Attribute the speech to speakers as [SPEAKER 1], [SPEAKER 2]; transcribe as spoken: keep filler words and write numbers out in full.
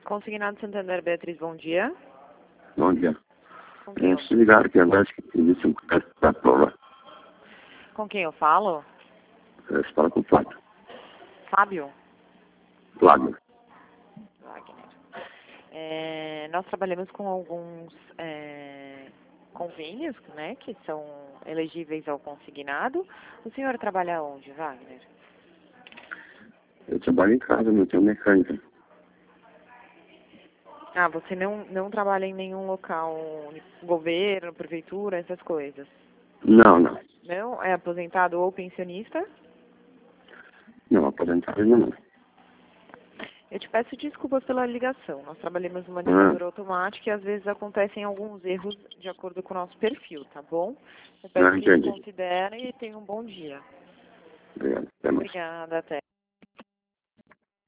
[SPEAKER 1] Consignado Santander, Beatriz, bom dia.
[SPEAKER 2] Bom dia.
[SPEAKER 1] Com quem,
[SPEAKER 2] É,
[SPEAKER 1] eu...
[SPEAKER 2] se ligaram que agora acho que existe um teste da prova.
[SPEAKER 1] Com quem eu falo?
[SPEAKER 2] É, você fala com o Flávio.
[SPEAKER 1] Fábio
[SPEAKER 2] Flávio.
[SPEAKER 1] Wagner. É, nós trabalhamos com alguns é, convênios, né, que são elegíveis ao consignado. O senhor trabalha onde, Wagner?
[SPEAKER 2] Eu trabalho em casa, não tenho mecânica.
[SPEAKER 1] Ah, você não, não trabalha em nenhum local, governo, prefeitura, essas coisas?
[SPEAKER 2] Não, não.
[SPEAKER 1] Não? É aposentado ou pensionista?
[SPEAKER 2] Não, aposentado ainda não.
[SPEAKER 1] Eu te peço desculpas pela ligação. Nós trabalhamos numa ditadura automática e às vezes acontecem alguns erros de acordo com o nosso perfil, tá bom? Eu peço
[SPEAKER 2] Não,
[SPEAKER 1] que
[SPEAKER 2] entendi.
[SPEAKER 1] considere e tenha um bom dia.
[SPEAKER 2] Obrigado. Até mais.
[SPEAKER 1] Obrigada, até.